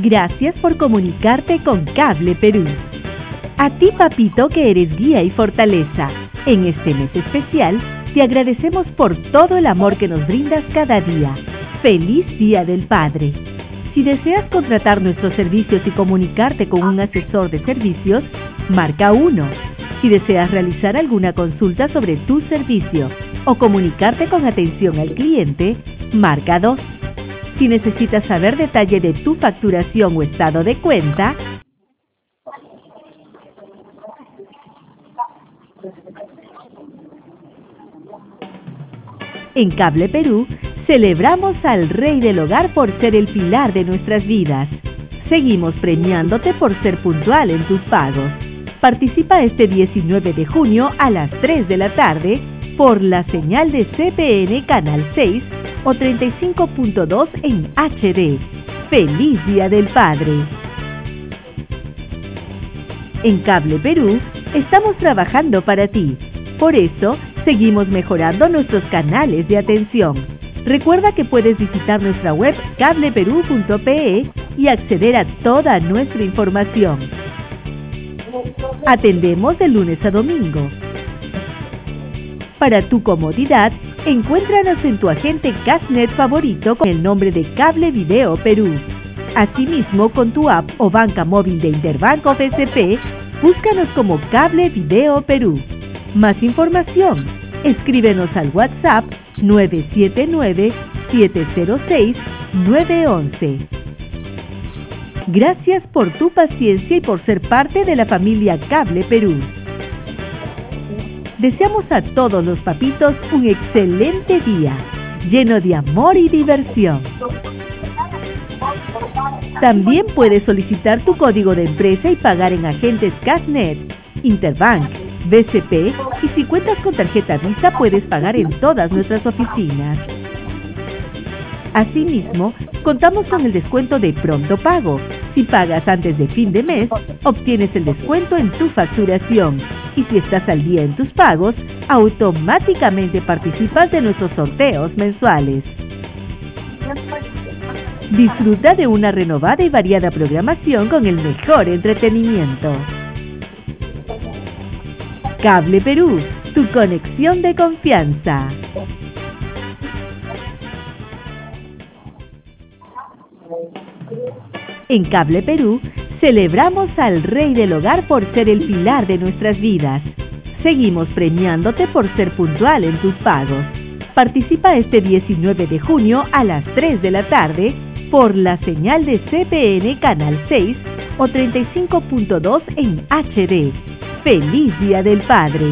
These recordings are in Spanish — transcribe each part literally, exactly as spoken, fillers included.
Gracias por comunicarte con Cable Perú. A ti, papito, que eres guía y fortaleza. En este mes especial, te agradecemos por todo el amor que nos brindas cada día. ¡Feliz Día del Padre! Si deseas contratar nuestros servicios y comunicarte con un asesor de servicios, marca uno. Si deseas realizar alguna consulta sobre tu servicio o comunicarte con atención al cliente, marca dos. Si necesitas saber detalle de tu facturación o estado de cuenta, en Cable Perú, celebramos al Rey del Hogar por ser el pilar de nuestras vidas. Seguimos premiándote por ser puntual en tus pagos. Participa este diecinueve de junio a las tres de la tarde por la señal de C P N Canal seis o treinta y cinco punto dos en H D. ¡Feliz Día del Padre! En Cable Perú, estamos trabajando para ti. Por eso, seguimos mejorando nuestros canales de atención. Recuerda que puedes visitar nuestra web cable perú punto pe e y acceder a toda nuestra información. Atendemos de lunes a domingo. Para tu comodidad, encuéntranos en tu agente Cashnet favorito con el nombre de Cable Video Perú. Asimismo, con tu app o banca móvil de Interbanco B C P, búscanos como Cable Video Perú. Más información, escríbenos al WhatsApp nueve siete nueve, siete cero seis, nueve uno uno. Gracias por tu paciencia y por ser parte de la familia Cable Perú. Deseamos a todos los papitos un excelente día, lleno de amor y diversión. También puedes solicitar tu código de empresa y pagar en agentes Cashnet, Interbank, B C P y si cuentas con tarjeta Visa puedes pagar en todas nuestras oficinas. Asimismo, contamos con el descuento de Pronto Pago. Si pagas antes de fin de mes, obtienes el descuento en tu facturación. Y si estás al día en tus pagos, automáticamente participas de nuestros sorteos mensuales. Disfruta de una renovada y variada programación con el mejor entretenimiento. Cable Perú, tu conexión de confianza. En Cable Perú, celebramos al Rey del Hogar por ser el pilar de nuestras vidas. Seguimos premiándote por ser puntual en tus pagos. Participa este diecinueve de junio a las tres de la tarde por la señal de C P N Canal seis o treinta y cinco punto dos en H D. ¡Feliz Día del Padre!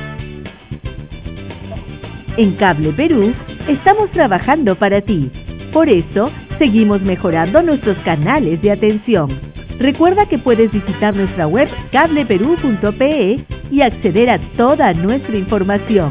En Cable Perú, estamos trabajando para ti. Por eso, seguimos mejorando nuestros canales de atención. Recuerda que puedes visitar nuestra web cable perú punto pe e y acceder a toda nuestra información.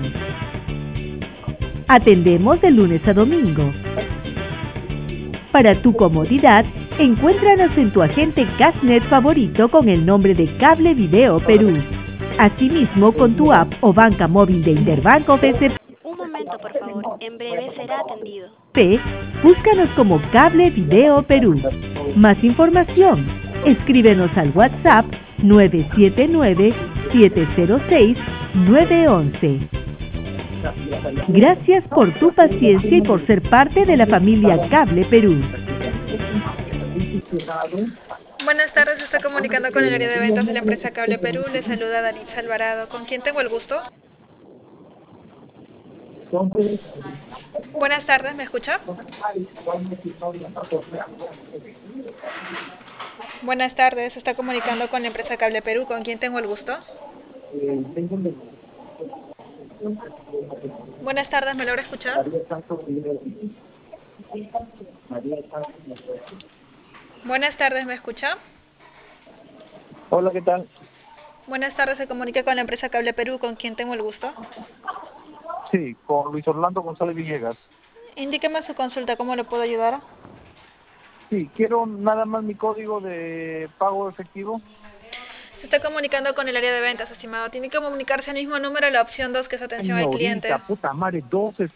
Atendemos de lunes a domingo. Para tu comodidad, encuéntranos en tu agente Cashnet favorito con el nombre de Cable Video Perú. Asimismo, con tu app o banca móvil de Interbanco B C P. Un momento, por favor. En breve será atendido. P, búscanos como Cable Video Perú. Más información, escríbenos al WhatsApp nueve siete nueve, siete cero seis, nueve uno uno. Gracias por tu paciencia y por ser parte de la familia Cable Perú. Buenas tardes, se está comunicando con el área de ventas de la empresa Cable Perú. Le saluda Danitza Alvarado. ¿Con quién tengo el gusto? Buenas tardes, ¿me escucha? Buenas tardes, se está comunicando con la empresa Cable Perú. ¿Con quién tengo el gusto? Buenas tardes, ¿me logra escuchar? Buenas tardes, ¿me escucha? Hola, ¿qué tal? Buenas tardes, se comunica con la empresa Cable Perú. ¿Con quién tengo el gusto? Sí, con Luis Orlando González Villegas. Indíqueme su consulta, ¿cómo le puedo ayudar? Sí, quiero nada más mi código de pago efectivo. Se está comunicando con el área de ventas, estimado. Tiene que comunicarse al mismo número, la opción dos, que es atención al cliente. Puta madre, doce